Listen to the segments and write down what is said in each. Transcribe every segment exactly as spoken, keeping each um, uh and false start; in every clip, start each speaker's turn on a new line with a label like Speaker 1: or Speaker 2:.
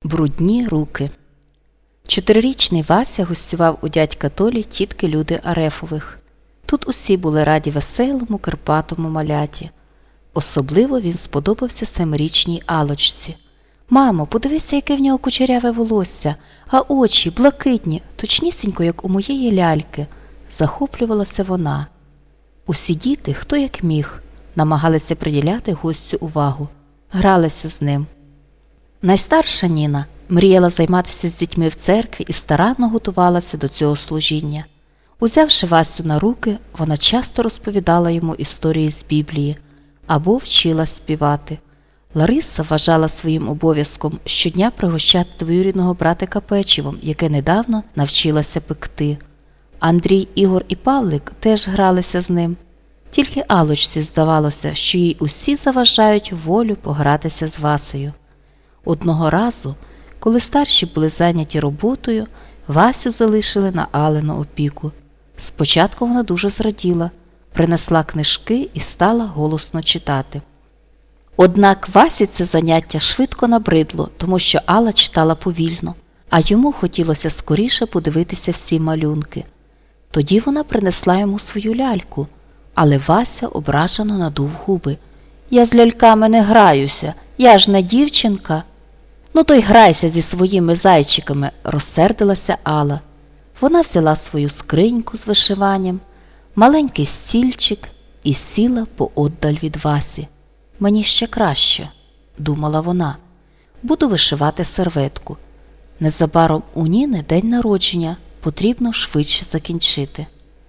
Speaker 1: Брудні руки. Чотирирічний Вася гостював у дядька Толі тітки Люди Арефових. Тут усі були раді веселому, кирпатому маляті. Особливо він сподобався семирічній Алочці. «Мамо, подивися, яке в нього кучеряве волосся, а очі блакитні, точнісінько, як у моєї ляльки», – захоплювалася вона. Усі діти, хто як міг, намагалися приділяти гостю увагу, гралися з ним. Найстарша Ніна мріяла займатися з дітьми в церкві і старанно готувалася до цього служіння. Узявши Васю на руки, вона часто розповідала йому історії з Біблії або вчила співати. Лариса вважала своїм обов'язком щодня пригощати двоюрідного братика печивом, яке недавно навчилася пекти. Андрій, Ігор і Павлик теж гралися з ним. Тільки Алочці здавалося, що їй усі заважають волю погратися з Васею. Одного разу, коли старші були зайняті роботою, Васю залишили на Алину опіку. Спочатку вона дуже зраділа, принесла книжки і стала голосно читати. Однак Васі це заняття швидко набридло, тому що Алла читала повільно, а йому хотілося скоріше подивитися всі малюнки. Тоді вона принесла йому свою ляльку, але Вася ображено надув губи. «Я з ляльками не граюся, я ж не дівчинка». «Ну то й грайся зі своїми зайчиками», – розсердилася Алла. Вона взяла свою скриньку з вишиванням, маленький стільчик і сіла поодаль від Васі. «Мені ще краще», – думала вона, – «буду вишивати серветку. Незабаром у Ніни день народження, потрібно швидше закінчити».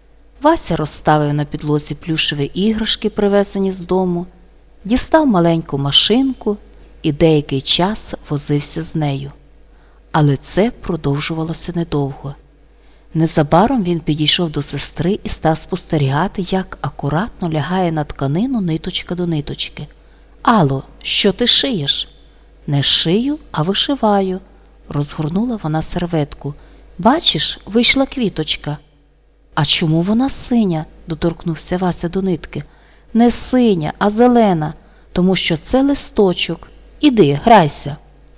Speaker 1: Вася розставив на підлозі плюшеві іграшки, привезені з дому, дістав маленьку машинку і деякий час возився з нею. Але це продовжувалося недовго. Незабаром він підійшов до сестри і став спостерігати, як акуратно лягає на тканину ниточка до ниточки. «Алло, що ти шиєш?» «Не шию, а вишиваю», – розгорнула вона серветку. «Бачиш, вийшла квіточка». «А чому вона синя?» – доторкнувся Вася до нитки. «Не синя, а зелена, тому що це листочок. Іди, грайся».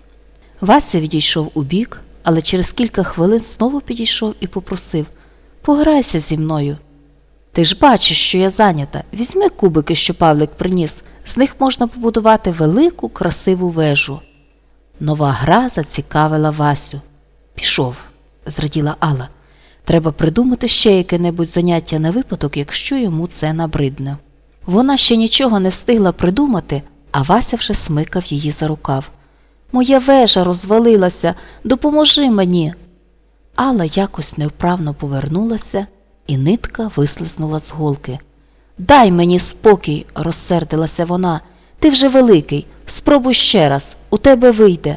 Speaker 1: Вася відійшов убік, але через кілька хвилин знову підійшов і попросив: «Пограйся зі мною». «Ти ж бачиш, що я зайнята. Візьми кубики, що Павлик приніс. З них можна побудувати велику, красиву вежу». Нова гра зацікавила Васю. «Пішов», – зраділа Алла. «Треба придумати ще яке-небудь заняття на випадок, якщо йому це набридне». Вона ще нічого не встигла придумати, а Вася вже смикав її за рукав. «Моя вежа розвалилася, допоможи мені!» Алла якось невправно повернулася, і нитка вислизнула з голки. «Дай мені спокій!» – розсердилася вона. «Ти вже великий, спробуй ще раз, у тебе вийде!»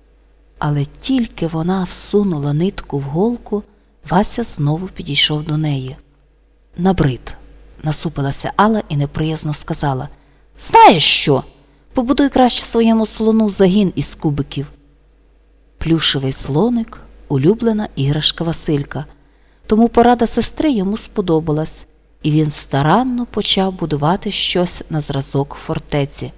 Speaker 1: Але тільки вона всунула нитку в голку, Вася знову підійшов до неї. «Набрид!» – насупилася Алла і неприязно сказала. «Знаєш що? Побудуй краще своєму слону загін із кубиків». Плюшевий слоник – улюблена іграшка Василька, тому порада сестри йому сподобалась, і він старанно почав будувати щось на зразок фортеці.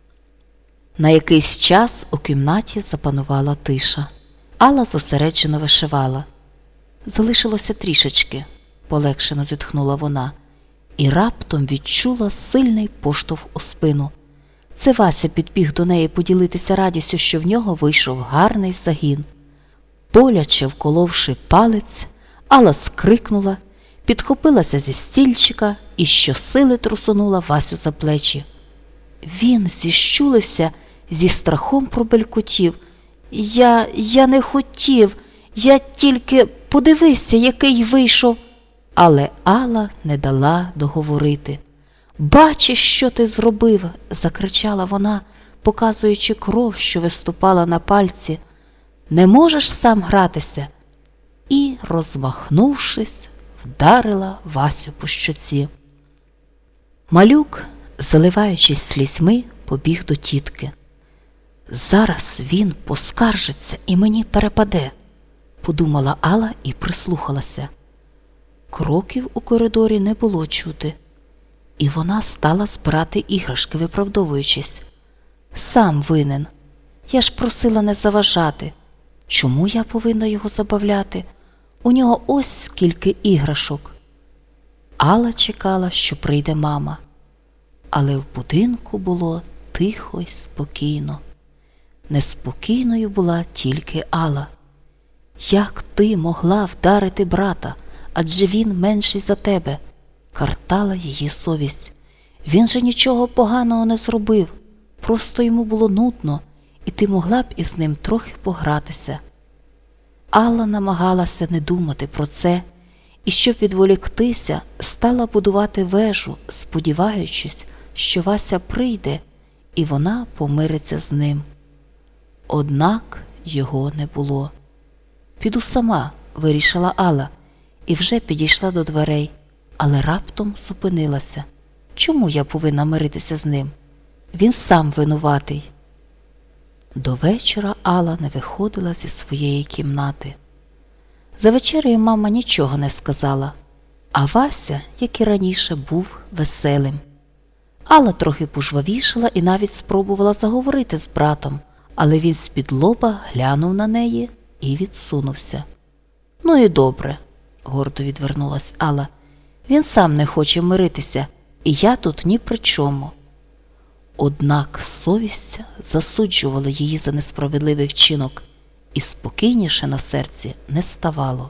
Speaker 1: На якийсь час у кімнаті запанувала тиша. Алла зосереджено вишивала. «Залишилося трішечки», – полегшено зітхнула вона, і раптом відчула сильний поштовх у спину. Це Вася підбіг до неї поділитися радістю, що в нього вийшов гарний загін. Боляче вколовши палець, Алла скрикнула, підхопилася зі стільчика і щосили трусонула Васю за плечі. Він зіщулився, зі страхом пробелькотів. «Я... я не хотів, я тільки... подивися, який вийшов...» Але Алла не дала договорити. «Бачиш, що ти зробив!» – закричала вона, показуючи кров, що виступала на пальці. «Не можеш сам гратися?» І, розмахнувшись, вдарила Васю по щоці. Малюк, заливаючись слізьми, побіг до тітки. «Зараз він поскаржиться і мені перепаде», – подумала Алла і прислухалася. Кроків у коридорі не було чути, і вона стала збирати іграшки, виправдовуючись. «Сам винен. Я ж просила не заважати. Чому я повинна його забавляти? У нього ось скільки іграшок. Алла чекала, що прийде мама. Але в будинку було тихо й спокійно. Неспокійною була тільки Алла. Як ти могла вдарити брата, адже він менший за тебе? Картала її совість. Він же нічого поганого не зробив, просто йому було нудно, і ти могла б із ним трохи погратися. Алла намагалася не думати про це, і щоб відволіктися, стала будувати вежу, сподіваючись, що Вася прийде, і вона помириться з ним. Однак його не було. «Піду сама», – вирішила Алла, і вже підійшла до дверей, але раптом зупинилася. Чому я повинна миритися з ним? Він сам винуватий. До вечора Алла не виходила зі своєї кімнати. За вечерею мама нічого не сказала, а Вася, як і раніше, був веселим. Алла трохи пожвавішала і навіть спробувала заговорити з братом, але він з-під лоба глянув на неї і відсунувся. «Ну і добре», – гордо відвернулась Алла. «Він сам не хоче миритися, і я тут ні при чому». Однак совість засуджувала її за несправедливий вчинок, і спокійніше на серці не ставало.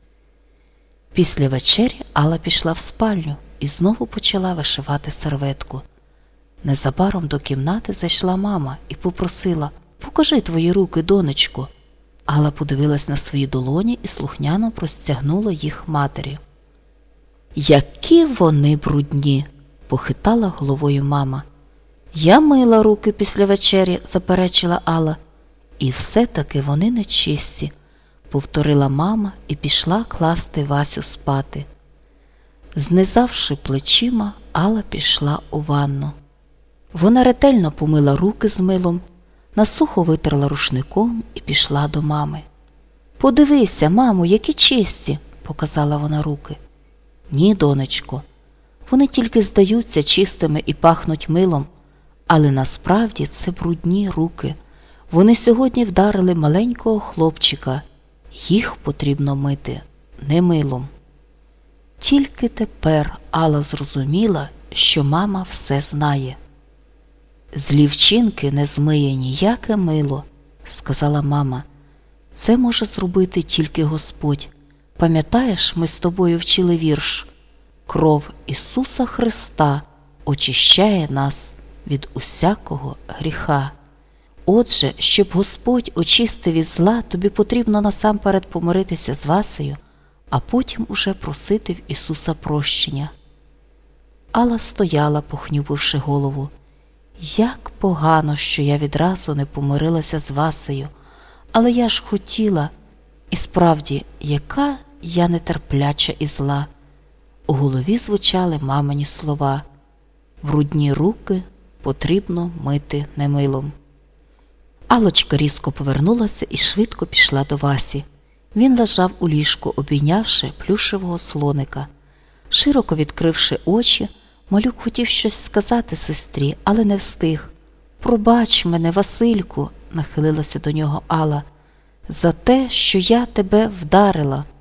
Speaker 1: Після вечері Алла пішла в спальню і знову почала вишивати серветку. Незабаром до кімнати зайшла мама і попросила: «Покажи твої руки, донечко». Алла подивилась на свої долоні і слухняно простягнула їх матері. «Які вони брудні!» – похитала головою мама. «Я мила руки після вечері», – заперечила Алла. «І все-таки вони нечисті», – повторила мама і пішла класти Васю спати. Знизавши плечима, Алла пішла у ванну. Вона ретельно помила руки з милом, насухо витерла рушником і пішла до мами. «Подивися, мамо, які чисті!» – показала вона руки. «Ні, донечко, вони тільки здаються чистими і пахнуть милом, але насправді це брудні руки. Вони сьогодні вдарили маленького хлопчика. Їх потрібно мити не милом». Тільки тепер Алла зрозуміла, що мама все знає. «Злі вчинки не змиє ніяке мило», – сказала мама. «Це може зробити тільки Господь. Пам'ятаєш, ми з тобою вчили вірш? Кров Ісуса Христа очищає нас від усякого гріха. Отже, щоб Господь очистив від зла, тобі потрібно насамперед помиритися з Васею, а потім уже просити в Ісуса прощення». Алла стояла, похнюпивши голову. «Як погано, що я відразу не помирилася з Васею, але я ж хотіла, і справді, яка я нетерпляча і зла». У голові звучали мамині слова: «Брудні руки потрібно мити не милом». Аллочка різко повернулася і швидко пішла до Васі. Він лежав у ліжку, обійнявши плюшевого слоника. Широко відкривши очі, малюк хотів щось сказати сестрі, але не встиг. «Пробач мене, Васильку», – нахилилася до нього Алла, – «за те, що я тебе вдарила».